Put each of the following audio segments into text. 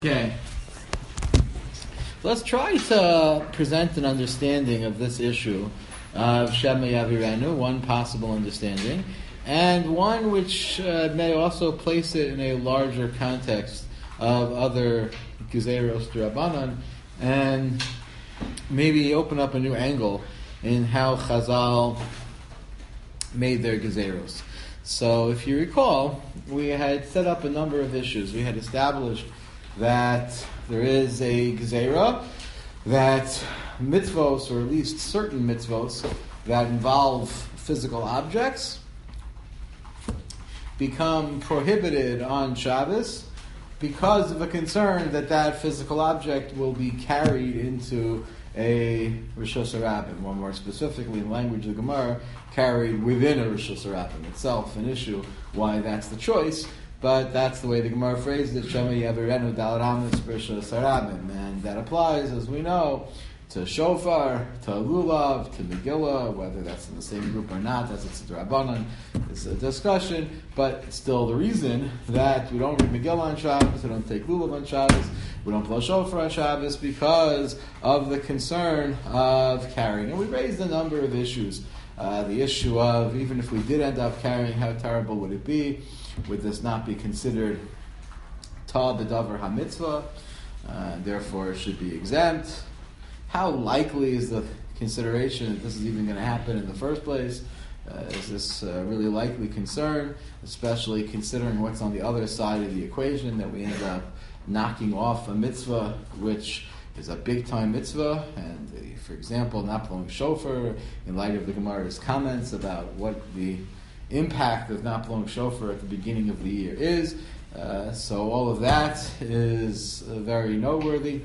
Okay, let's try to present an understanding of this issue of Shema Yavirenu, one possible understanding, and one which may also place it in a larger context of other Gezeros D'Rabbanan, and maybe open up a new angle in how Chazal made their Gezeros. So if you recall, we had set up a number of issues. We had established that there is a gezerah, that mitzvos, or at least certain mitzvos, that involve physical objects, become prohibited on Shabbos because of a concern that that physical object will be carried into a Rosh Hashanah, or more specifically in language of the Gemara, carried within a Rosh Hashanah itself, an issue why that's the choice. But that's the way the Gemara phrased it, Shema Yavirenu Daled Amos B'Rosh Hashanah, and that applies, as we know, to shofar, to lulav, to Megillah, whether that's in the same group or not, that's a D'Rabbanan. It's a discussion, but it's still the reason that we don't read Megillah on Shabbos, we don't take lulav on Shabbos, we don't blow shofar on Shabbos because of the concern of carrying. And we raised a number of issues. The issue of, even if we did end up carrying, how terrible would it be? Would this not be considered ta b'davar ha-mitzvah? Therefore, it should be exempt. How likely is the consideration that this is even going to happen in the first place? Is this a really likely concern, especially considering what's on the other side of the equation, that we end up knocking off a mitzvah which is a big-time mitzvah, and for example, not blowing shofar, in light of the Gemara's comments about what the impact of not blowing shofar at the beginning of the year is. So all of that is very noteworthy.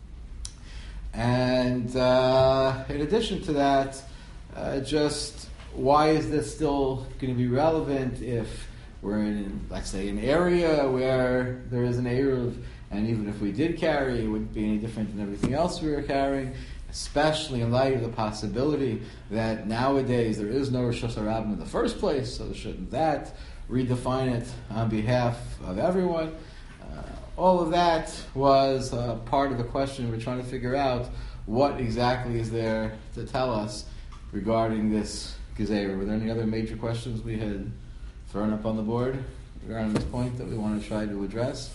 And in addition to that, just why is this still going to be relevant if we're in, let's say, an area where there is an Eruv, and even if we did carry, it wouldn't be any different than everything else we were carrying, especially in light of the possibility that nowadays there is no Rosh Hashanah in the first place, so shouldn't that redefine it on behalf of everyone? All of that was part of the question. We're trying to figure out what exactly is there to tell us regarding this gezerah. Were there any other major questions we had thrown up on the board regarding this point that we want to try to address?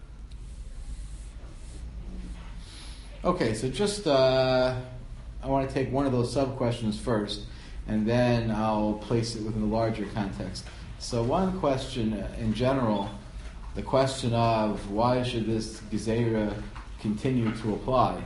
Okay, so just I want to take one of those sub-questions first, and then I'll place it within the larger context. So one question in general, the question of why should this gezerah continue to apply?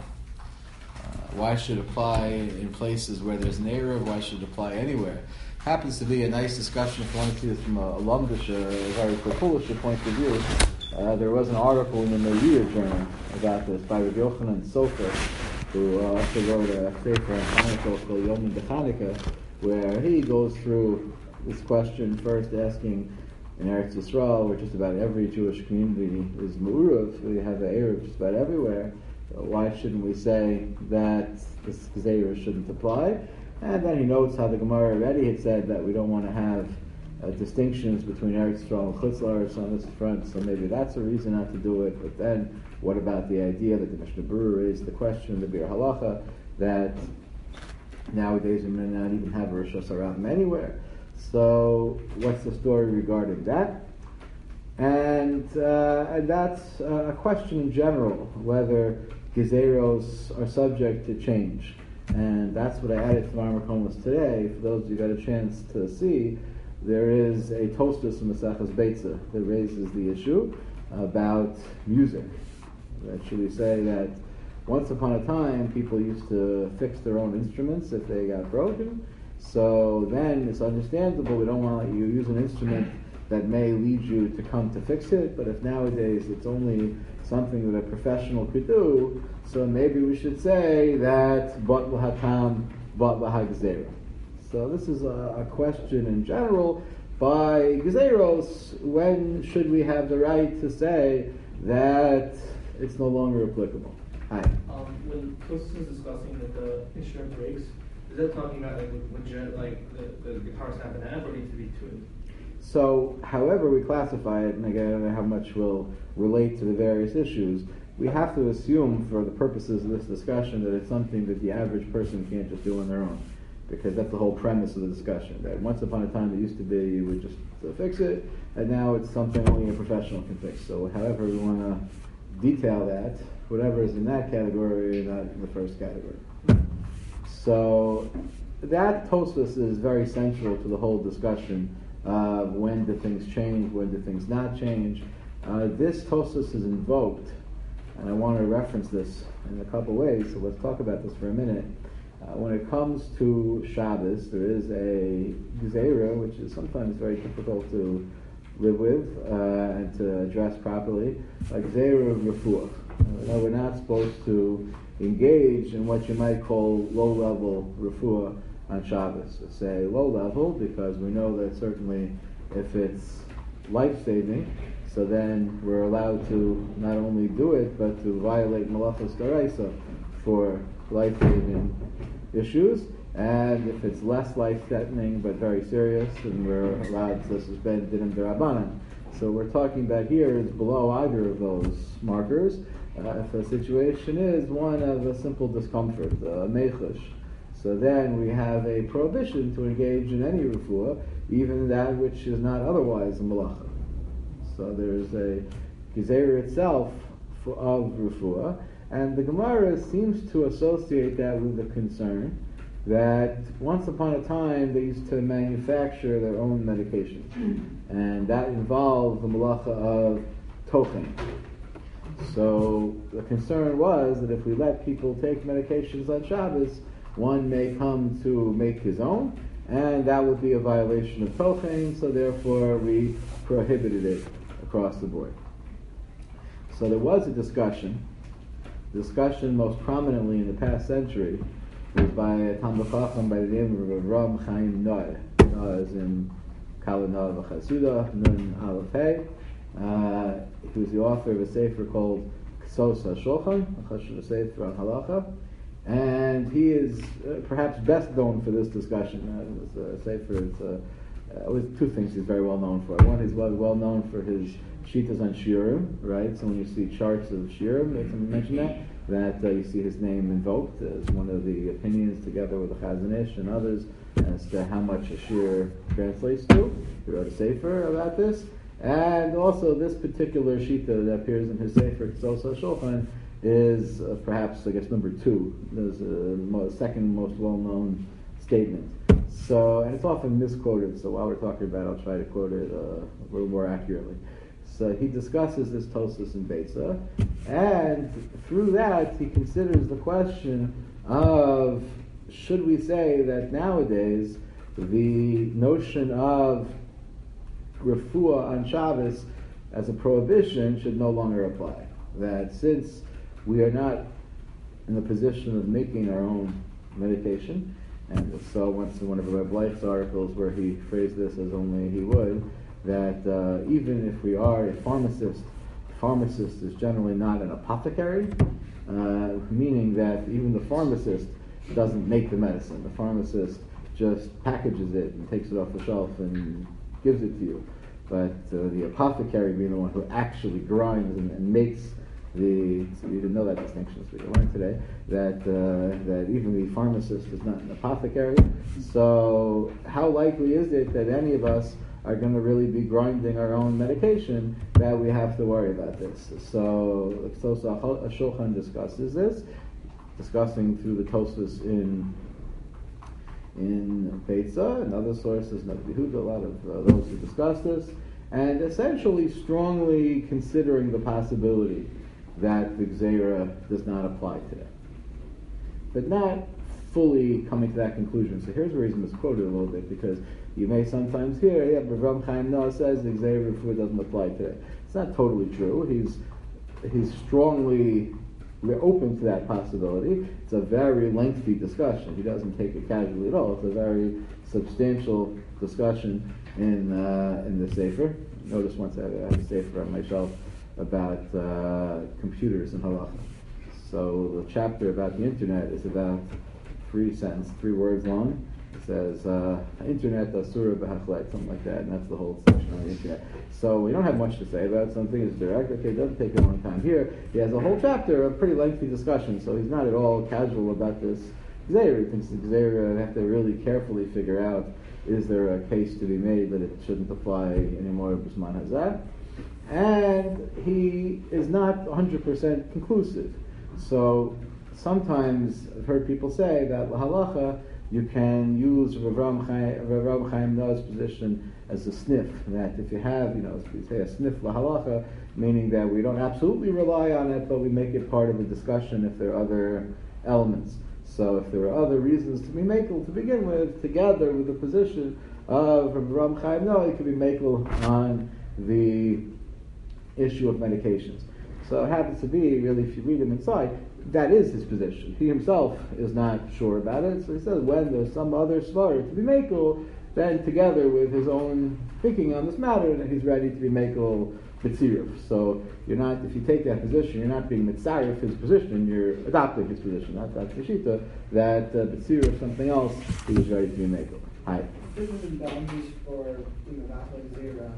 Why should it apply in places where there's an eruv? Why should it apply anywhere? Happens to be a nice discussion if you want to see this from a lumdish, a very populish point of view. There was an article in the Meir Journal about this by Rabbi Yochanan Sofer, who also wrote a sefer on Hanukkah called Yom Chanukah, where he goes through this question, first asking, in Eretz Yisrael, where just about every Jewish community is Me'uruv, we have an Eruv just about everywhere, why shouldn't we say that this gezerah shouldn't apply? And then he notes how the Gemara already had said that we don't want to have distinctions between Eretz Yisrael and Chutz La'aretz on this front, so maybe that's a reason not to do it. But then, what about the idea that the Mishnah Berurah raised the question in the Bir Halacha that nowadays we may not even have a Rosh Hashanah anywhere? So, what's the story regarding that? And that's a question in general, whether gezeros are subject to change. And that's what I added to my Makomas today. For those who got a chance to see, there is a Tosfos in Maseches Beitza that raises the issue about music. That should we say that once upon a time people used to fix their own instruments if they got broken. So then it's understandable we don't want you to use an instrument that may lead you to come to fix it, but if nowadays it's only something that a professional could do, so maybe we should say that bat l'hatam, bat l'hagzerah. So this is a question in general. By gezeros, when should we have the right to say that it's no longer applicable? Hi. When Tosfos is discussing that the instrument breaks, is that talking about like when the guitar snap an amp or needs to be tuned? So, however we classify it, and again, how much will relate to the various issues, we have to assume, for the purposes of this discussion, that it's something that the average person can't just do on their own. Because that's the whole premise of the discussion. That once upon a time it used to be you would just fix it, and now it's something only a professional can fix. So however we want to detail that, whatever is in that category, not in the first category. So that Tosfos is very central to the whole discussion of when do things change, when do things not change. This Tosfos is invoked, and I want to reference this in a couple ways, so let's talk about this for a minute. When it comes to Shabbos, there is a Gezerah, which is sometimes very difficult to live with and to address properly, like Gezerah of Refuah. We're not supposed to engage in what you might call low-level Refuah on Shabbos. It's a low-level because we know that certainly if it's life-saving, so then we're allowed to not only do it, but to violate Malachos D'Oraisa for life-saving issues, and if it's less life-threatening but very serious, then we're allowed to suspend Dinim D'Rabbanan. So we're talking about here is below either of those markers. If a situation is one of a simple discomfort, a mechush, so then we have a prohibition to engage in any refuah, even that which is not otherwise a malacha. So there's a gezerah itself of refuah, and the Gemara seems to associate that with the concern that once upon a time they used to manufacture their own medications, and that involved the malacha of tochen. So the concern was that if we let people take medications on Shabbos, one may come to make his own, and that would be a violation of tochen, so therefore we prohibited it across the board. So there was a discussion most prominently in the past century was by a Talmid Chacham by the name of Ram Chaim Noah. Noah is in Kala Noah V'Chasuda, Nun Aleph Hey. He was the author of a sefer called Ksos HaShulchan, a sefer on halacha, and he is perhaps best known for this discussion. It was a sefer. With two things he's very well known for. One, he's well known for his shitas on shiurim, right? So when you see charts of shiurim, they can mention that you see his name invoked as one of the opinions, together with the Chazon Ish and others, as to how much a shiur translates to. He wrote a sefer about this, and also this particular shita that appears in his sefer Ksos HaShulchan is perhaps, I guess, number 2. There's a second most well-known statement. So, and it's often misquoted, so while we're talking about it, I'll try to quote it a little more accurately. So he discusses this Tosfos in Beitza, and through that he considers the question of, should we say that nowadays the notion of refuah on Shabbos as a prohibition should no longer apply. That since we are not in the position of making our own medication, and so once in one of Reb Leich's articles where he phrased this as only he would, that even if we are a pharmacist is generally not an apothecary, meaning that even the pharmacist doesn't make the medicine. The pharmacist just packages it and takes it off the shelf and gives it to you. But the apothecary being the one who actually grinds and makes so you didn't know that distinction, so we learned today that even the pharmacist is not an apothecary. So how likely is it that any of us are going to really be grinding our own medication that we have to worry about this? So Ksos HaShulchan discusses this, discussing through the Tosfos in Beitza and other sources, Nagid Yehuda, a lot of those who discuss this, and essentially strongly considering the possibility that the Gezerah does not apply today, but not fully coming to that conclusion. So here's the reason it's quoted a little bit, because you may sometimes hear, but Ram Chaim Noah says the Gezerah refuah doesn't apply today. It's not totally true. He's strongly open to that possibility. It's a very lengthy discussion. He doesn't take it casually at all. It's a very substantial discussion in the sefer. Notice once I had a sefer on my shelf about computers and halacha. So the chapter about the internet is about 3 words long, It says, Internet Asura B'Hachlet, something like that, and that's the whole section on the Internet. So we don't have much to say about it. Something is direct. Okay, it doesn't take a long time here. He has a whole chapter, a pretty lengthy discussion, so he's not at all casual about this Gzeira. He thinks the Gzeira have to really carefully figure out, is there a case to be made that it shouldn't apply anymore B'Zman Hazeh? And he is not 100% conclusive. So sometimes I've heard people say that halacha you can use Rav Chaim Noah's position as a sniff, that if you have, we say a sniff lahalacha, meaning that we don't absolutely rely on it, but we make it part of the discussion if there are other elements. So if there are other reasons to be makel to begin with, together with the position of Rav Chaim Noah, it could be makel on the issue of medications. So it happens to be, really, if you read him inside, that is his position. He himself is not sure about it, so he says when there's some other svarah to be makel, then together with his own thinking on this matter, that he's ready to be makel mitziruf. So you're not, if you take that position, you're not being mitzarif his position, you're adopting his position. That's the shita, that mitziruf something else, he was ready to be makel. Hi. This is in boundaries for the Mavach Zera.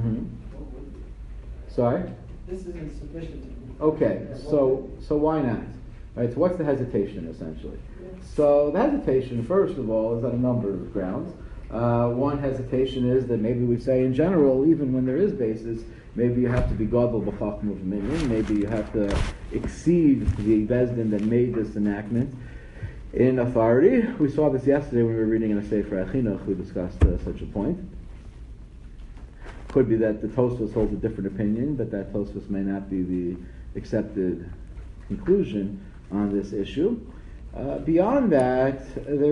Sorry? This isn't sufficient. Okay, so why not? Right, so what's the hesitation essentially? So the hesitation, first of all, is on a number of grounds. One hesitation is that maybe we say in general, even when there is basis, maybe you have to be gadol b'chachma of minyan, maybe you have to exceed the bezdin that made this enactment in authority. We saw this yesterday when we were reading in a Sefer Achinuch, we discussed such a point. Could be that the Tosfos holds a different opinion, but that Tosfos may not be the accepted conclusion on this issue. Beyond that,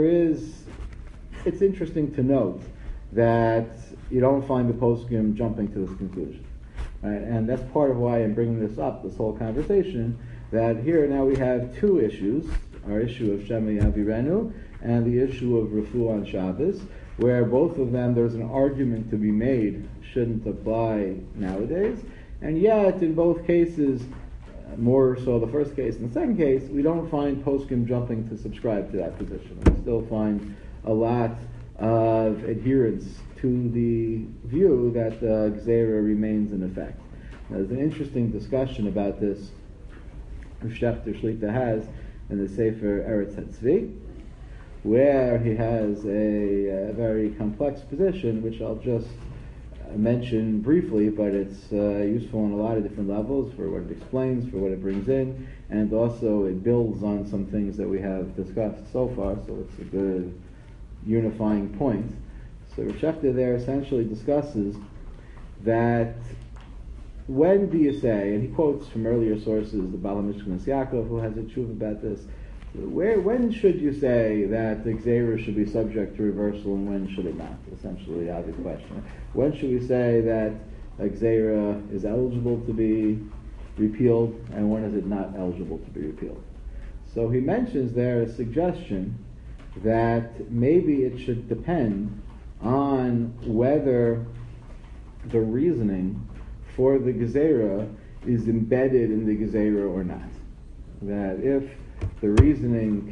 it's interesting to note that you don't find the poskim jumping to this conclusion. Right? And that's part of why I'm bringing this up, this whole conversation, that here now we have two issues, our issue of Shema Yavirenu and the issue of Refuah on Shabbos, where both of them there's an argument to be made shouldn't apply nowadays, and yet in both cases, more so the first case and the second case, we don't find poskim jumping to subscribe to that position. We still find a lot of adherence to the view that the Gzeira remains in effect. Now, there's an interesting discussion about this Rav Shechter Shlita has in the Sefer Eretz HaTzvi, where he has a very complex position, which I'll just mention briefly, but it's useful on a lot of different levels for what it explains, for what it brings in, and also it builds on some things that we have discussed so far, so it's a good unifying point. So Rav Shechter there essentially discusses that when do you say, and he quotes from earlier sources, the Baal HaMishkan Yaakov, who has a tshuva about this, when should you say that the Gzeira should be subject to reversal and when should it not? Essentially, the obvious question. When should we say that a Gzeira is eligible to be repealed and when is it not eligible to be repealed? So he mentions there a suggestion that maybe it should depend on whether the reasoning for the Gzeira is embedded in the Gzeira or not. That if the reasoning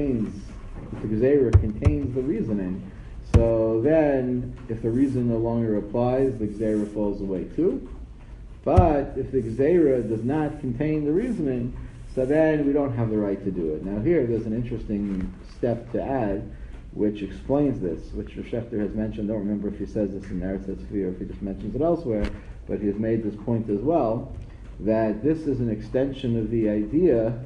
if the Gzeira contains the reasoning, so then if the reason no longer applies, the Gzeira falls away too. But if the Gzeira does not contain the reasoning, so then we don't have the right to do it. Now here there's an interesting step to add, which explains this, which Rav Shechter has mentioned. I don't remember if he says this in Eretz HaTzvi or if he just mentions it elsewhere, but he has made this point as well, that this is an extension of the idea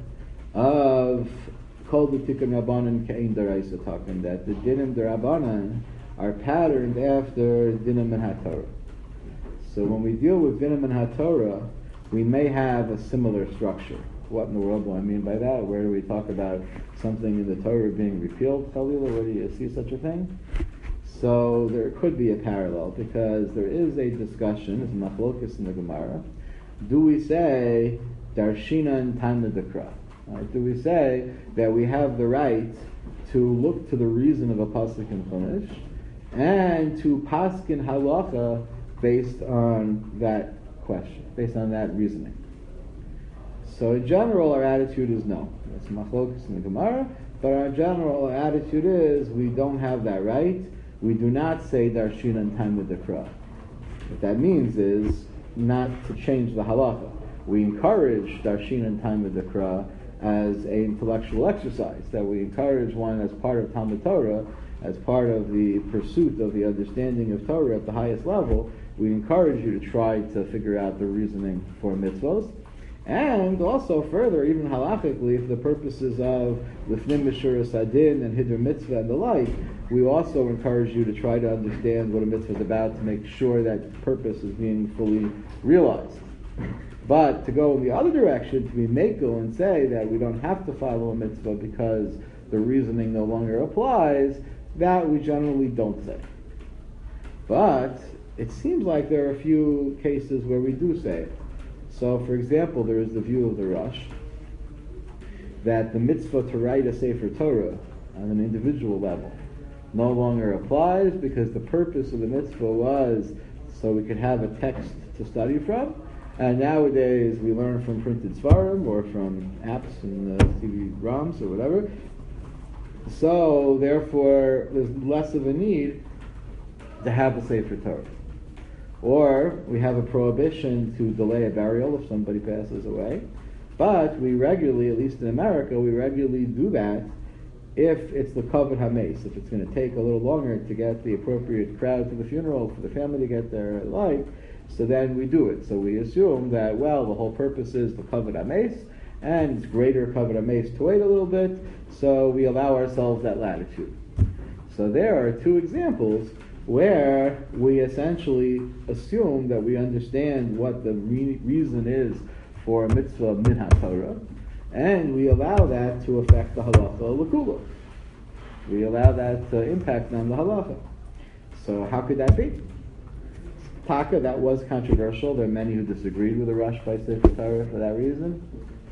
of Kol D'Tikkun Rabbanan Ke'ein D'Oraisa Takan, that the Dinim D'Rabbanan are patterned after Dinim and HaTorah. So when we deal with Dinim and HaTorah, we may have a similar structure. What in the world do I mean by that? Where do we talk about something in the Torah being repealed, Chalila? Where do you see such a thing? So there could be a parallel, because there is a discussion, it's machlokas in the Gemara. Do we say Darshinan Tana Dekra? Right? Do we say that we have the right to look to the reason of a pasuk in Chumash and to paskin halacha based on that question, based on that reasoning? So in general, our attitude is no. It's machlokas in the Gemara. but our general attitude is we don't have that right. We do not say darshinan Talmud Dekra. What that means is not to change the halacha. We encourage darshinan Talmud Dekra as an intellectual exercise, that we encourage one as part of Talmud Torah, as part of the pursuit of the understanding of Torah at the highest level. We encourage you to try to figure out the reasoning for mitzvos. And also further, even halachically, for the purposes of Lifnim Mishuras Adin and Hiddur Mitzvah and the like, we also encourage you to try to understand what a mitzvah is about to make sure that purpose is being fully realized. But to go in the other direction, to be makel and say that we don't have to follow a mitzvah because the reasoning no longer applies, that we generally don't say. But it seems like there are a few cases where we do say it. So, for example, there is the view of the Rosh that the mitzvah to write a Sefer Torah on an individual level no longer applies because the purpose of the mitzvah was so we could have a text to study from. And nowadays we learn from printed svarim or from apps and CD-ROMs or whatever. So, therefore, there's less of a need to have a Sefer Torah. Or we have a prohibition to delay a burial if somebody passes away. But we regularly, at least in America, we regularly do that if it's the kavod hameis, if it's going to take a little longer to get the appropriate crowd to the funeral, for the family to get there, like, so then we do it. So we assume that, well, the whole purpose is the kavod hameis, and it's greater kavod hameis to wait a little bit, so we allow ourselves that latitude. So there are two examples where we essentially assume that we understand what the reason is for a mitzvah min ha-Torah, and we allow that to affect the halacha l'kula. We allow that impact on the halacha. So how could that be? Taka, that was controversial. There are many who disagreed with the Rosh by Sefer Torah for that reason,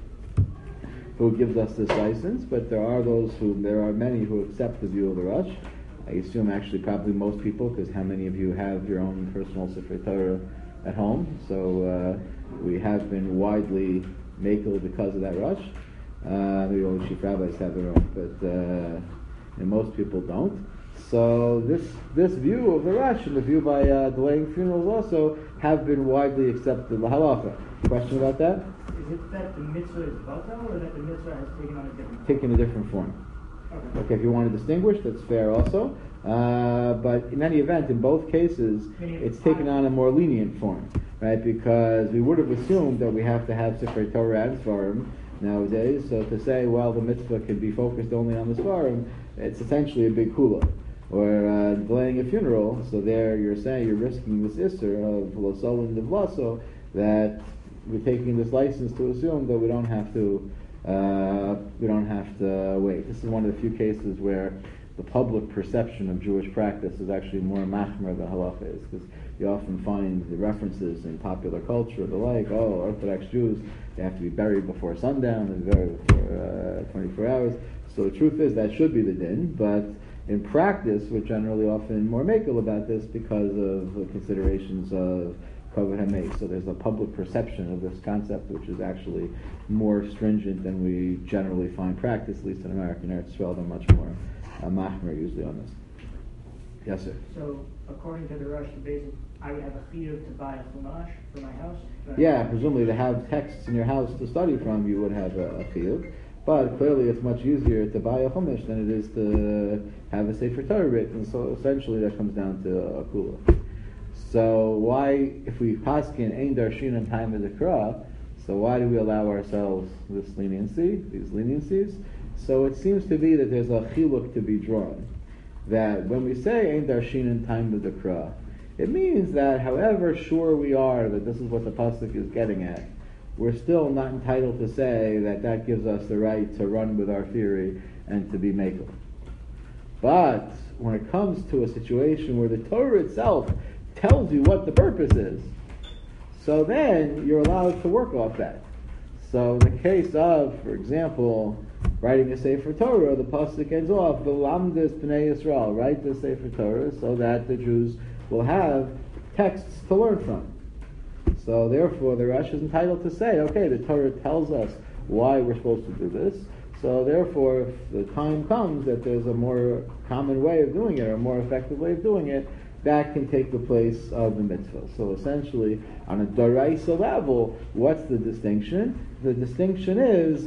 who gives us this license, but there are many who accept the view of the Rosh. I assume actually probably most people, because how many of you have your own personal Sefer Torah at home? So we have been widely makel because of that rush. Maybe only chief rabbis have their own, but and most people don't. So this view of the rush and the view by delaying funerals also have been widely accepted in the halacha. Question about that? Is it that the mitzvah is batal or that the mitzvah has taken on a different form? Taken a different form. Okay, if you want to distinguish, that's fair also. But in any event, in both cases, it's taken on a more lenient form, right? Because we would have assumed that we have to have Sefer Torah and Svarim nowadays. So to say, well, the mitzvah can be focused only on the Svarim, it's essentially a big hula. Or delaying a funeral, so there you're saying you're risking this isser of losol and devlaso, that we're taking this license to assume that we don't have to wait. This is one of the few cases where the public perception of Jewish practice is actually more machmer than halacha is, because you often find the references in popular culture, the like, Orthodox Jews, they have to be buried before sundown, and buried before 24 hours. So the truth is that should be the din, but in practice we're generally often more makel about this because of the considerations of kavod hameis. So there's a public perception of this concept which is actually more stringent than we generally find practice, at least in American Eretz Yisrael. They're much more machmer usually on this. Yes, sir. So according to the Rosh, I would have a chiyuv to buy a chumash for my house? Yeah, presumably to have texts in your house to study from, you would have a chiyuv. But clearly it's much easier to buy a chumash than it is to have a Sefer Torah written. So essentially that comes down to a kula. So why, if we paskin ein darshin and time as a kra, so why do we allow ourselves this leniency, these leniencies? So it seems to be that there's a chiluk to be drawn. That when we say ein darshin and time as a kra, it means that however sure we are that this is what the pasuk is getting at, we're still not entitled to say that that gives us the right to run with our theory and to be makel. But when it comes to a situation where the Torah itself tells you what the purpose is, so then you're allowed to work off that. So in the case of, for example, writing a Sefer Torah, the pasuk ends off, "V'lamdes b'nei Yisrael," write the Sefer Torah so that the Jews will have texts to learn from. So therefore the Rosh is entitled to say, okay, the Torah tells us why we're supposed to do this, So therefore, if the time comes that there's a more common way of doing it, or a more effective way of doing it, that can take the place of the mitzvah. So essentially, on a Doraisa level, what's the distinction? The distinction is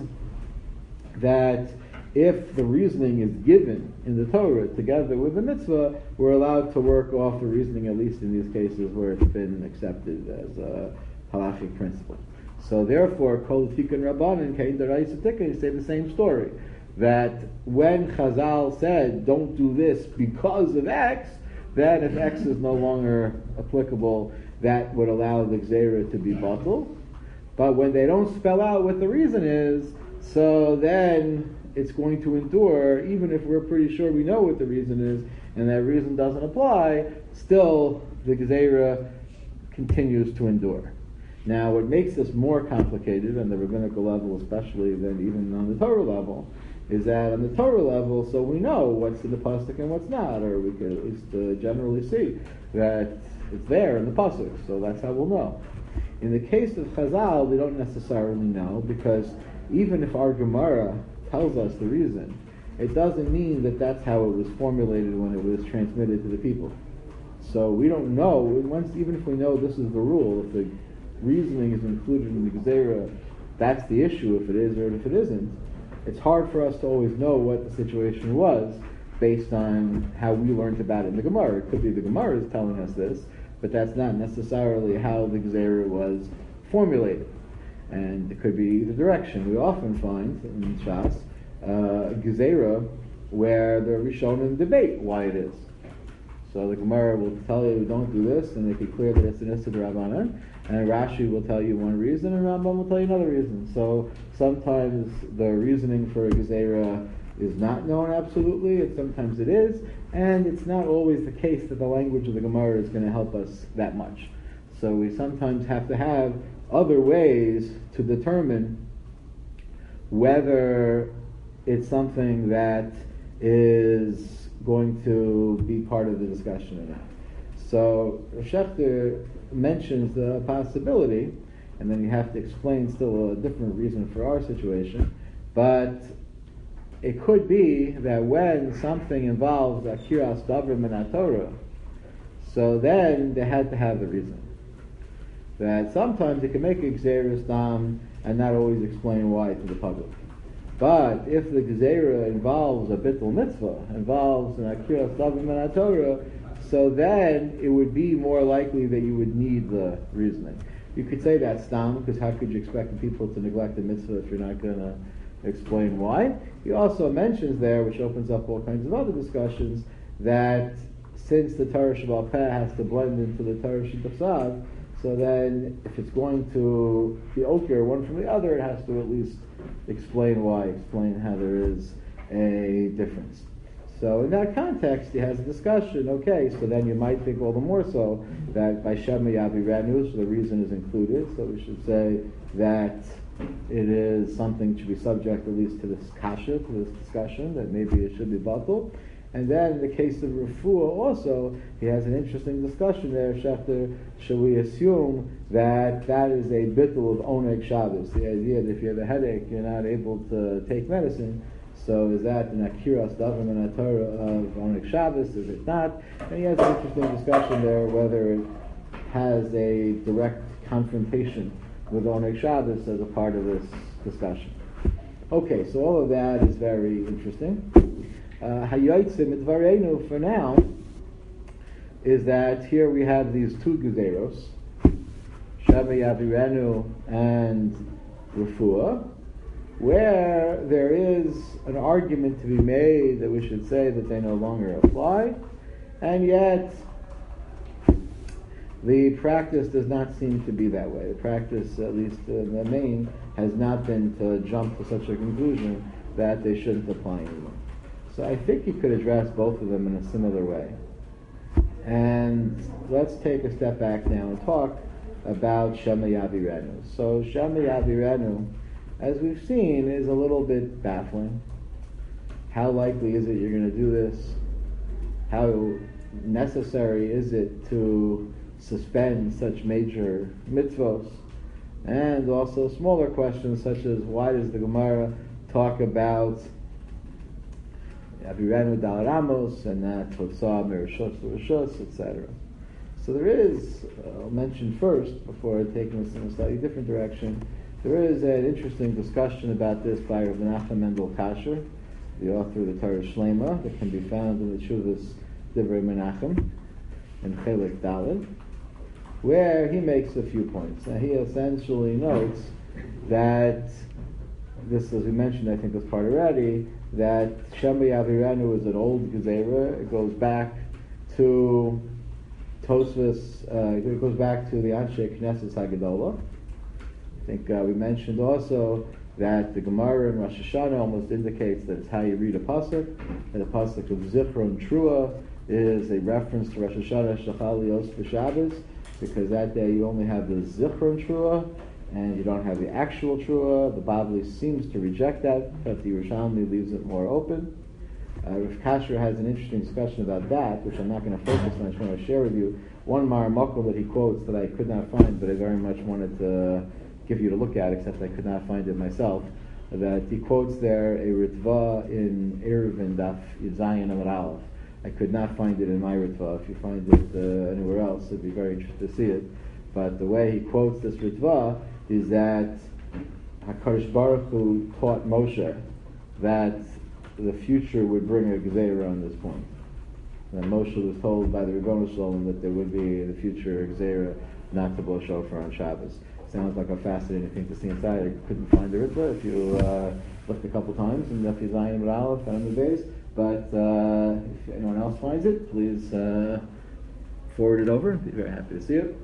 that if the reasoning is given in the Torah together with the mitzvah, we're allowed to work off the reasoning, at least in these cases where it's been accepted as a halachic principle. So therefore, Kol Tikkun Rabbanan Kein Doraisa Tikkun, you say the same story. That when Chazal said, don't do this because of X, then if X is no longer applicable, that would allow the Gzeira to be bottled. But when they don't spell out what the reason is, so then it's going to endure, even if we're pretty sure we know what the reason is, and that reason doesn't apply, still the Gzeira continues to endure. Now, what makes this more complicated, on the rabbinical level especially than even on the Torah level, is that on the Torah level, so we know what's in the pasuk and what's not, or we can at least generally see that it's there in the pasuk, so that's how we'll know. In the case of Chazal, we don't necessarily know, because even if our Gemara tells us the reason, it doesn't mean that that's how it was formulated when it was transmitted to the people. So we don't know, even if we know this is the rule, if the reasoning is included in the Gzeira, that's the issue, if it is or if it isn't. It's hard for us to always know what the situation was based on how we learned about it in the Gemara. It could be the Gemara is telling us this, but that's not necessarily how the Gzeira was formulated. And it could be the direction. We often find in Shas Gzeira where the Rishonim debate why it is. So the Gemara will tell you don't do this, and they can clear that it's an Issa D'Rabbanan, and Rashi will tell you one reason, and Rambam will tell you another reason. So sometimes the reasoning for a Gezerah is not known absolutely, and sometimes it is, and it's not always the case that the language of the Gemara is going to help us that much. So we sometimes have to have other ways to determine whether it's something that is going to be part of the discussion or not. So Schechter mentions the possibility, and then you have to explain still a different reason for our situation, but it could be that when something involves Akiras Davar Min Torah, so then they had to have the reason. That sometimes they can make a Gzeira Stam and not always explain why to the public. But if the Gzeira involves a Bittul Mitzvah, involves an Akiras Davar Min Torah, so then it would be more likely that you would need the reasoning. You could say that's Stam, because how could you expect the people to neglect the mitzvah if you're not going to explain why? He also mentions there, which opens up all kinds of other discussions, that since the Torah Sheba'al Peh has to blend into the Torah Sheba'al, so then if it's going to be okir one from the other, it has to at least explain why, explain how there is a difference. So in that context, he has a discussion, okay, so then you might think all the more so that by Shema Yavirenu, so the reason is included, so we should say that it is something to be subject at least to this kasha, to this discussion, that maybe it should be batul. And then in the case of Refuah also, he has an interesting discussion there, Schechter, shall we assume that that is a bittul of Oneg Shabbos, the idea that if you have a headache, you're not able to take medicine, so is that an Akiras Davar Min Torah of Oneg Shabbos, is it not? And he has an interesting discussion there whether it has a direct confrontation with Oneg Shabbos as a part of this discussion. Okay, so all of that is very interesting. Hayotzim Midvarenu for now is that here we have these two Gezeiros, Shema Yavirenu and Refuah, where there is an argument to be made that we should say that they no longer apply, and yet the practice does not seem to be that way. The practice, at least in the main, has not been to jump to such a conclusion that they shouldn't apply anymore. So I think you could address both of them in a similar way. And let's take a step back now and talk about Shema Yavirenu. So Shema Yavirenu, as we've seen, is a little bit baffling. How likely is it you're going to do this? How necessary is it to suspend such major mitzvos? And also smaller questions such as why does the Gemara talk about Avirenu Dal Ramos and that Hotzah Merishos Rishos, etc. So there is, I'll mention first, before taking this in a slightly different direction, there is an interesting discussion about this by Rav Menachem Mendel Kasher, the author of the Torah Shlema, that can be found in the Shuvas Divrei Menachem, in Chelik Daled, where he makes a few points. Now he essentially notes that this, as we mentioned, I think this part already, that Shema Yavirenu is an old Gezerah. It goes back to Tosfos, it goes back to the Anshe Knesset Hagadolah. I think we mentioned also that the Gemara in Rosh Hashanah almost indicates that it's how you read a pasuk. And the pasuk of Zichron Trua is a reference to Rosh Hashanah Shachal Yos B'Shabbos, because that day you only have the Zichron Trua and you don't have the actual Trua. The Bavli seems to reject that, but the Yerushalmi leaves it more open. Rav Kasher has an interesting discussion about that, which I'm not going to focus on. I just want to share with you one Maramokal that he quotes that I could not find, but I very much wanted to give you to look at, except I could not find it myself. That he quotes there a Ritva in Eruvin Daf Yudzayin Amud Aleph. I could not find it in my Ritva. If you find it anywhere else, I'd be very interested to see it. But the way he quotes this Ritva is that HaKadosh Baruch Hu taught Moshe that the future would bring a Gezerah on this point. And Moshe was told by the Ribbono Shalom that there would be in the future a Gezerah not to blow shofar on Shabbos. Sounds like a fascinating thing to see inside. I couldn't find the Ritva. If you looked a couple times in Daf Yudzayin Amud Aleph and on the base, but if anyone else finds it, please forward it over. I'd be very happy to see it.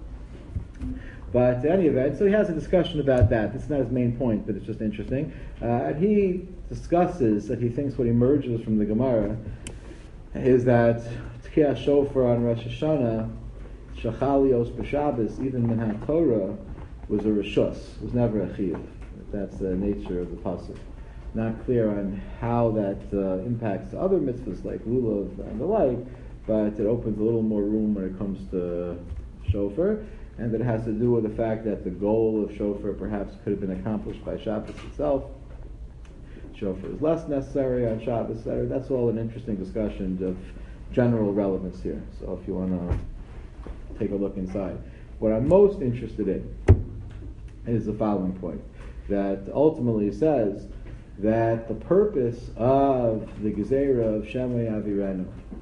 But in any event, so he has a discussion about that. It's not his main point, but it's just interesting. And he discusses that he thinks what emerges from the Gemara is that Tkiyah Shofar on Rosh Hashanah, Shachal Yos B'Shabbos, even Minhat Torah, was a Rishus, was never a Chiyuv. That's the nature of the pasuk. Not clear on how that impacts other mitzvahs like lulav and the like, but it opens a little more room when it comes to shofar, and that has to do with the fact that the goal of shofar perhaps could have been accomplished by Shabbos itself. Shofar is less necessary on Shabbos. That's all an interesting discussion of general relevance here. So if you want to take a look inside. What I'm most interested in is the following point, that ultimately says that the purpose of the Gezerah of Shema Yavirenu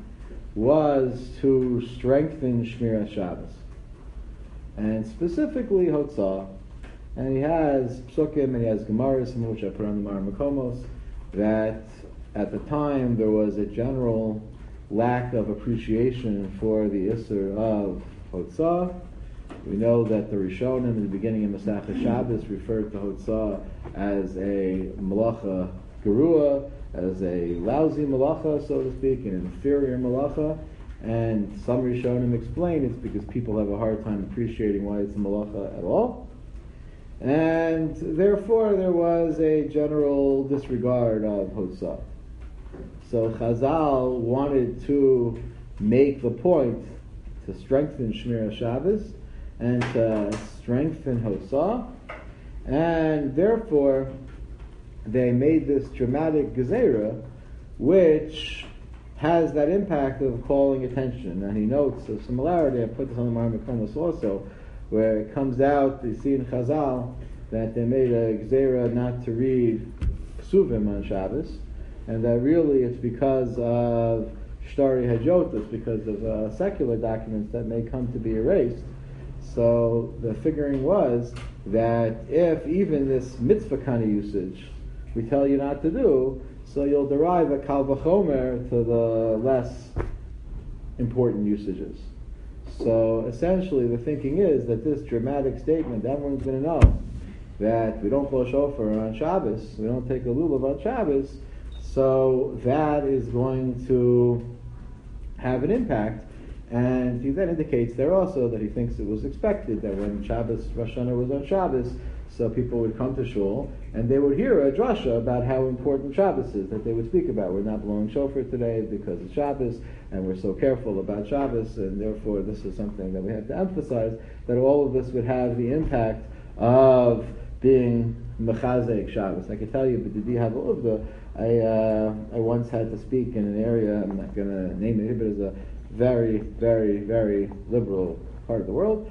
was to strengthen Shmiras Shabbos, and specifically Hotzah. And he has Psukim and he has Gemaras, some of which I put on the Mar Makomos, that at the time there was a general lack of appreciation for the Isser of Hotzah. We know that the Rishonim in the beginning of Masechah Shabbos referred to Hotzah as a Malacha Gerua, as a lousy Malacha, so to speak, an inferior Malacha. And some Rishonim explain it's because people have a hard time appreciating why it's a Malacha at all. And therefore there was a general disregard of Hotzah. So Chazal wanted to make the point to strengthen Shmiras Shabbos and to strengthen Hotzah, and therefore they made this dramatic Gezerah which has that impact of calling attention. And he notes a similarity, I put this on the Mar Makomos also, where it comes out, you see in Chazal, that they made a Gezerah not to read Ksuvim on Shabbos, and that really it's because of Shtari Hajotas, because of secular documents that may come to be erased. So the figuring was that if even this mitzvah kind of usage we tell you not to do, so you'll derive a kal v'chomer to the less important usages. So essentially the thinking is that this dramatic statement, everyone's going to know that we don't blow shofar on Shabbos, we don't take a lulav on Shabbos, so that is going to have an impact. And he then indicates there also that he thinks it was expected that when Shabbos, Rosh Hashanah was on Shabbos, so people would come to shul and they would hear a drasha about how important Shabbos is, that they would speak about. We're not blowing shofar today because it's Shabbos, and we're so careful about Shabbos, and therefore this is something that we have to emphasize, that all of this would have the impact of being mechazek Shabbos. I can tell you, but did you have Uvda? I once had to speak in an area, I'm not going to name it, but it's a very, very, very liberal part of the world.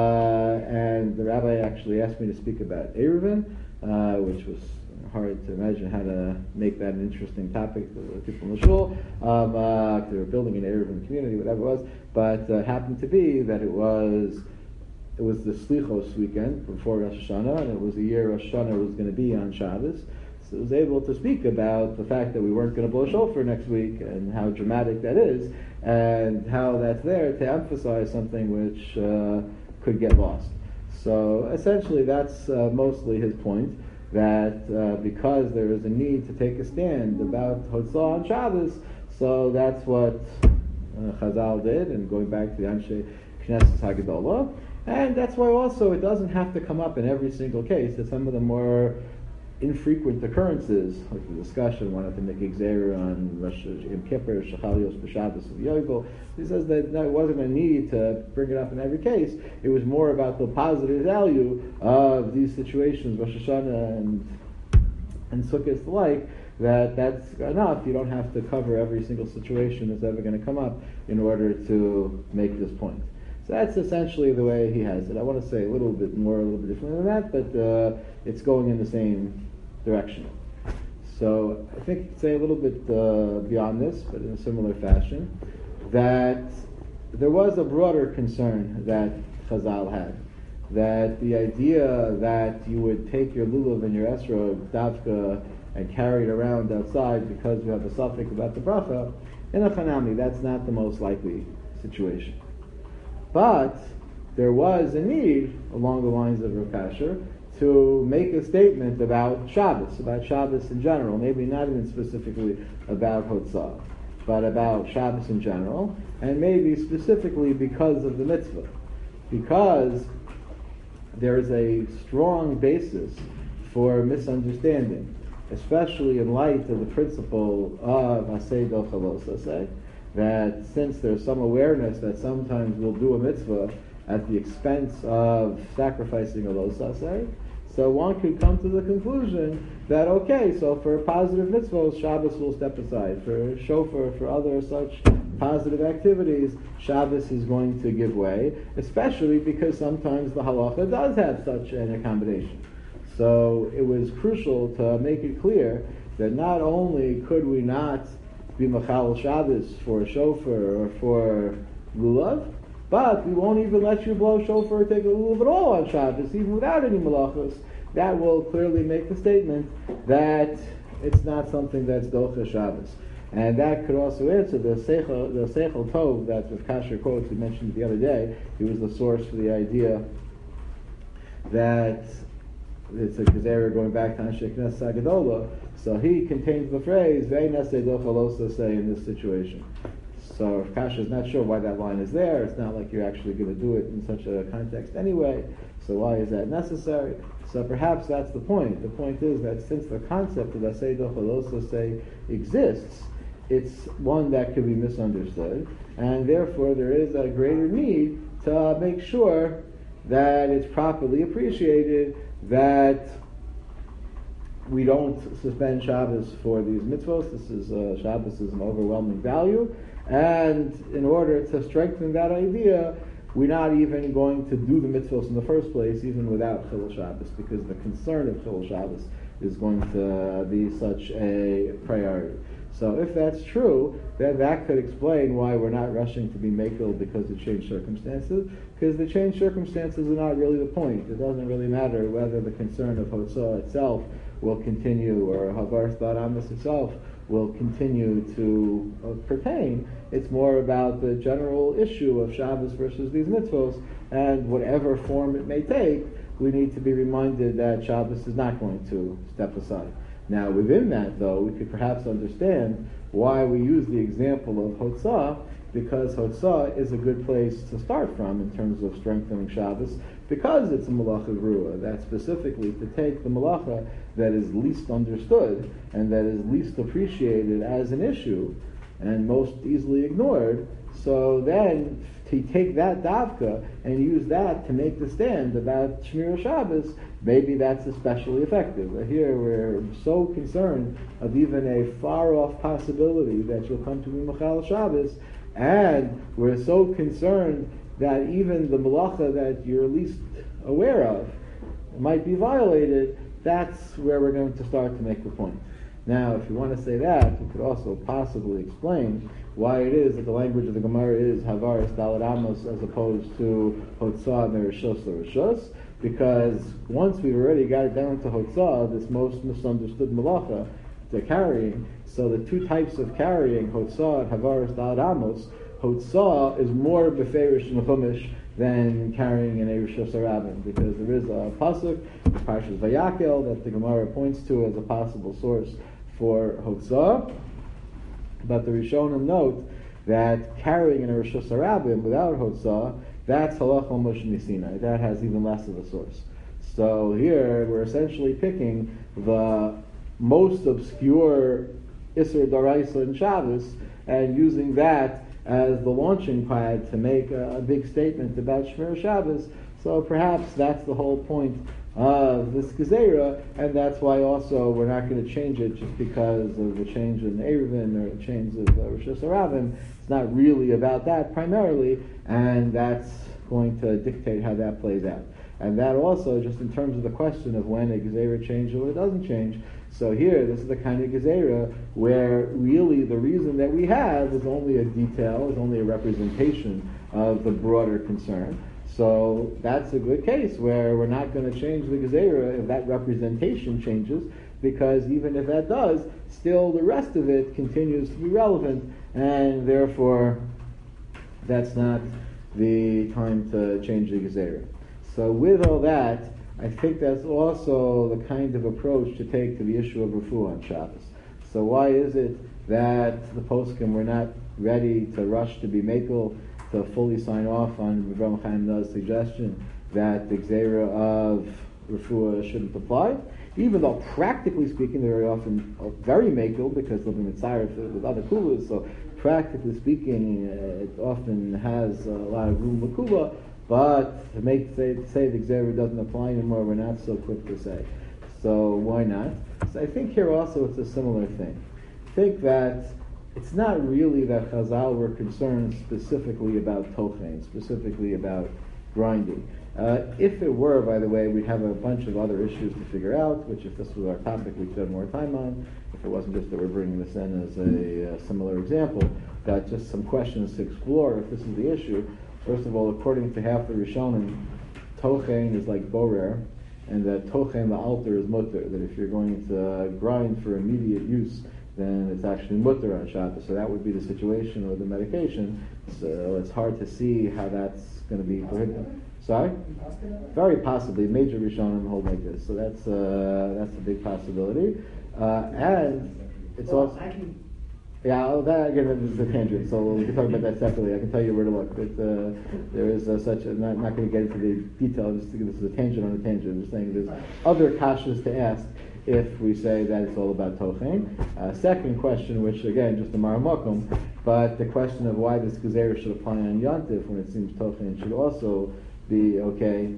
And the rabbi actually asked me to speak about Eruvin, which was hard to imagine how to make that an interesting topic to the people in the shul. They were building an Eruvin community, whatever it was. But it happened to be that it was the Slichos weekend before Rosh Hashanah, and it was the year Rosh Hashanah was going to be on Shabbos. So I was able to speak about the fact that we weren't going to blow shofar next week and how dramatic that is, and how that's there to emphasize something which could get lost. So essentially that's mostly his point, that because there is a need to take a stand about Hotzah on Shabbos, so that's what Chazal did, and going back to the Anshe Knesset Haggadah. And that's why also it doesn't have to come up in every single case. That some of the more infrequent occurrences, like the discussion, wanted to make Xer on Rosh Yom Kippur, Shechalios, B'Shabbos, and Yovel. He says that there wasn't a need to bring it up in every case. It was more about the positive value of these situations, Rosh Hashanah and Sukkot alike, that's enough. You don't have to cover every single situation that's ever going to come up in order to make this point. So that's essentially the way he has it. I want to say a little bit differently than that, but it's going in the same direction. So I think you could say a little bit beyond this, but in a similar fashion, that there was a broader concern that Chazal had, that the idea that you would take your lulav and your esrog, davka, and carry it around outside because you have a suffix about the bracha, in a chanami, that's not the most likely situation. But there was a need, along the lines of Rav Kasher, to make a statement about Shabbos in general, maybe not even specifically about Hotzah, but about Shabbos in general, and maybe specifically because of the mitzvah. Because there is a strong basis for misunderstanding, especially in light of the principle of Aseh do Chalos Aseh, that since there's some awareness that sometimes we'll do a mitzvah at the expense of sacrificing a lo saseh, so one could come to the conclusion that, okay, so for positive mitzvahs, Shabbos will step aside. For shofar, for other such positive activities, Shabbos is going to give way, especially because sometimes the halacha does have such an accommodation. So it was crucial to make it clear that not only could we not be machal Shabbos for shofar or for lulav, but we won't even let you blow shofar or take a lulav at all on Shabbos, even without any malachos. That will clearly make the statement that it's not something that's docha Shabbos. And that could also answer the Seichel Tov that Rav Kasher quotes we mentioned the other day. He was the source for the idea that it's a gezerah going back to Anshe Knesset Haggadah. So he contains the phrase "Ve'ein aseh do chalos aseh" in this situation. So Rav Kasher is not sure why that line is there. It's not like you're actually going to do it in such a context anyway. So why is that necessary? So perhaps that's the point. The point is that since the concept of aseh do chalos aseh exists, it's one that could be misunderstood, and therefore there is a greater need to make sure that it's properly appreciated, that we don't suspend Shabbos for these mitzvos. This is Shabbos is an overwhelming value, and in order to strengthen that idea, we're not even going to do the mitzvos in the first place, even without Chilul Shabbos, because the concern of Chilul Shabbos is going to be such a priority. So if that's true, then that could explain why we're not rushing to be makel because of changed circumstances, because the changed circumstances are not really the point. It doesn't really matter whether the concern of Hotzah itself will continue or Havar Star Amos itself will continue to pertain. It's more about the general issue of Shabbos versus these mitzvos, and whatever form it may take, we need to be reminded that Shabbos is not going to step aside. Now, within that, though, we could perhaps understand why we use the example of Hotzah, because Hotzah is a good place to start from in terms of strengthening Shabbos, because it's a malacha grua, that specifically to take the malacha that is least understood and that is least appreciated as an issue, and most easily ignored. So then, to take that davka and use that to make the stand about Shmir Shabbos, maybe that's especially effective. Here we're so concerned of even a far-off possibility that you'll come to be Machal Shabbos, and we're so concerned that even the malacha that you're least aware of might be violated. That's where we're going to start to make the point. Now, if you want to say that, you could also possibly explain why it is that the language of the Gemara is Havaris Daled Amos as opposed to Hotzah Merishos L'Rishos, because once we've already got it down to Hotzah, this most misunderstood malacha, the carrying, so the two types of carrying, Hotzah and Havaris Daled Amos, Hotzah is more beferish in Chumash than carrying an Erushos Harabim, because there is a pasuk, the Parshas Vayakel, that the Gemara points to as a possible source for Hotzah, but the Rishonim note that carrying an Erushos Harabim without Hotzah, that's Halach al Moshe Sinai. That has even less of a source. So here we're essentially picking the most obscure Isser Daraisa in Shabbos and using that as the launching pad to make a big statement about Shmir Shabbos. So perhaps that's the whole point of this Gezerah, and that's why also we're not going to change it just because of the change in Eruvin or the change of Rishos Haravim. It's not really about that primarily, and that's going to dictate how that plays out. And that also, just in terms of the question of when a Gezerah changes or it doesn't change. So here, this is the kind of Gezerah where really the reason that we have is only a detail, is only a representation of the broader concern. So that's a good case where we're not going to change the Gezerah if that representation changes, because even if that does, still the rest of it continues to be relevant, and therefore that's not the time to change the Gezerah. So with all that, I think that's also the kind of approach to take to the issue of refuah on Shabbos. So why is it that the poskim were not ready to rush to be makel, to fully sign off on Rebbe Chaim Nah's suggestion that the Gezerah of refuah shouldn't apply? Even though practically speaking they're very often very makel because they'll be mitzaref with other kulas, so practically speaking it often has a lot of room l'kula. But to say the Gezerah doesn't apply anymore, we're not so quick to say. So why not? So I think here also it's a similar thing. I think that it's not really that Chazal were concerned specifically about tochein, specifically about grinding. If it were, by the way, we'd have a bunch of other issues to figure out, which if this was our topic, we'd spend more time on. If it wasn't just that we're bringing this in as a similar example, but just some questions to explore if this is the issue. First of all, according to half the Rishonim, tochein is like borer, and that tochein la'alter is mutter, that if you're going to grind for immediate use, then it's actually mutter on Shabbos. So that would be the situation with the medication. So it's hard to see how that's going to be prohibited. Sorry? Very possibly. Major Rishonim hold like this. So that's a big possibility. And it's also... Yeah, that again is a tangent, so we can talk about that separately. I can tell you where to look. But there is such a, not going to get into the detail, just to give this is a tangent on a tangent. I'm just saying there's other kashas to ask if we say that it's all about tochein. Second question, which again, just a maramokum, but the question of why this gezerah should apply on Yontif when it seems tochein should also be okay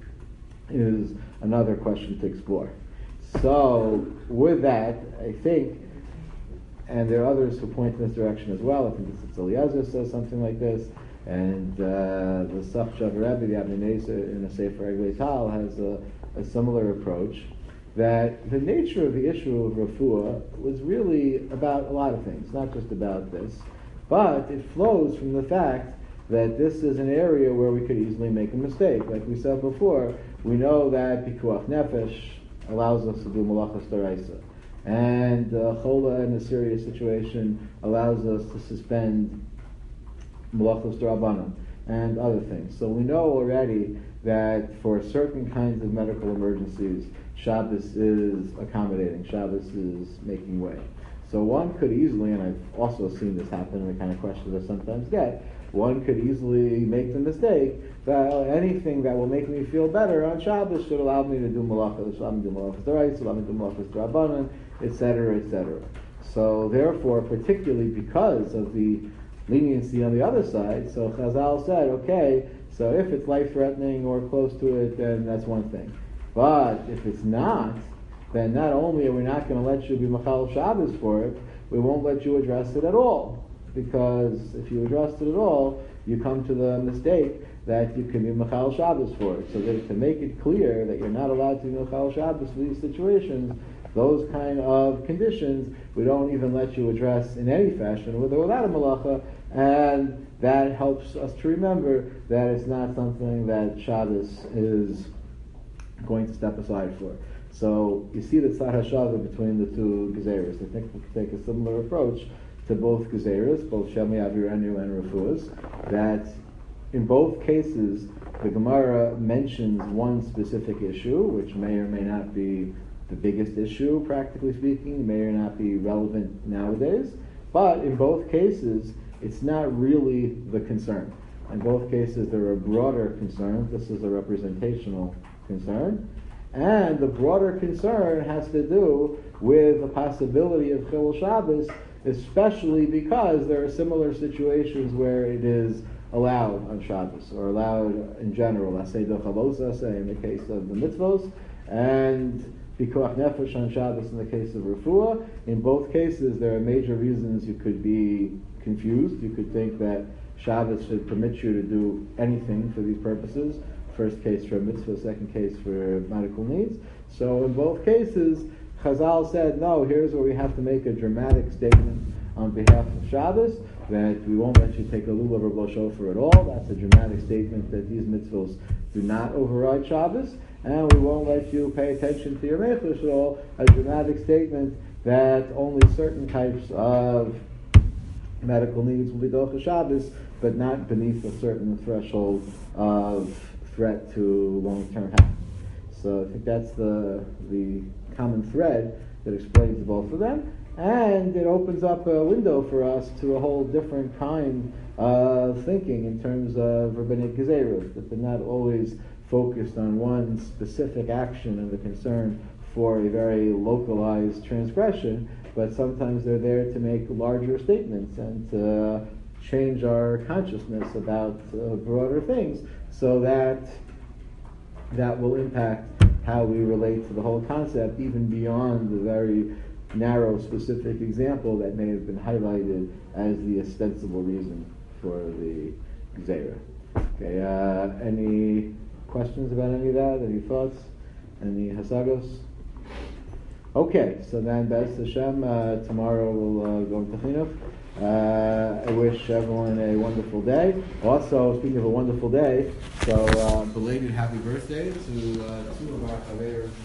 is another question to explore. So with that, I think, and there are others who point in this direction as well. I think it's Eliezer says something like this, and the Safshav Rebbe, the Abnei Nezer, in the Sefer Eglei Tal, has a similar approach, that the nature of the issue of refuah was really about a lot of things, not just about this, but it flows from the fact that this is an area where we could easily make a mistake. Like we said before, we know that Pikuach Nefesh allows us to do Malachas D'Oraisa. And chola in a serious situation allows us to suspend malachos d'Rabbanan and other things. So we know already that for certain kinds of medical emergencies, Shabbos is accommodating. Shabbos is making way. So one could easily, and I've also seen this happen in the kind of questions I sometimes get, one could easily make the mistake that anything that will make me feel better on Shabbos should allow me to do malachos, allow me to do malachos d'oraisa, allow me to do malachos d'Rabbanan, etc., etc. So therefore, particularly because of the leniency on the other side, so Chazal said, okay, so if it's life-threatening or close to it, then that's one thing. But if it's not, then not only are we not going to let you be Machal Shabbos for it, we won't let you address it at all. Because if you address it at all, you come to the mistake that you can be Machal Shabbos for it. So that to make it clear that you're not allowed to be Machal Shabbos for these situations, those kind of conditions, we don't even let you address in any fashion, with or without a malacha, and that helps us to remember that it's not something that Shabbos is going to step aside for. So you see the tzad hashava between the two gezeros. I think we can take a similar approach to both gezeros, both Shemi Avirenu and Refuas, that in both cases the Gemara mentions one specific issue, which may or may not be the biggest issue, practically speaking, may or not be relevant nowadays, but in both cases it's not really the concern. In both cases there are broader concerns. This is a representational concern. And the broader concern has to do with the possibility of Chilul Shabbos, especially because there are similar situations where it is allowed on Shabbos, or allowed in general, Asay Dochalos Asay in the case of the mitzvos, and Pikuach Nefesh on Shabbos in the case of Refuah. In both cases, there are major reasons you could be confused. You could think that Shabbos should permit you to do anything for these purposes. First case for a mitzvah, second case for medical needs. So in both cases, Chazal said, no, here's where we have to make a dramatic statement on behalf of Shabbos, that we won't let you take a lulav or blow shofar at all. That's a dramatic statement that these mitzvahs do not override Shabbos, and we won't let you pay attention to your mechus at all, a dramatic statement that only certain types of medical needs will be docha Shabbos, but not beneath a certain threshold of threat to long-term health. So I think that's the common thread that explains both of them, and it opens up a window for us to a whole different kind of thinking in terms of rabbinic gezerot, that they're not always focused on one specific action and the concern for a very localized transgression, but sometimes they're there to make larger statements and to change our consciousness about broader things, so that will impact how we relate to the whole concept, even beyond the very narrow specific example that may have been highlighted as the ostensible reason for the Gzeira. Okay, any questions about any of that? Any thoughts? Any hasagos? Okay, so then Be'ez Hashem, tomorrow we'll go into Chinuch. I wish everyone a wonderful day. Also, speaking of a wonderful day, so belated happy birthday to two of our Chaveros.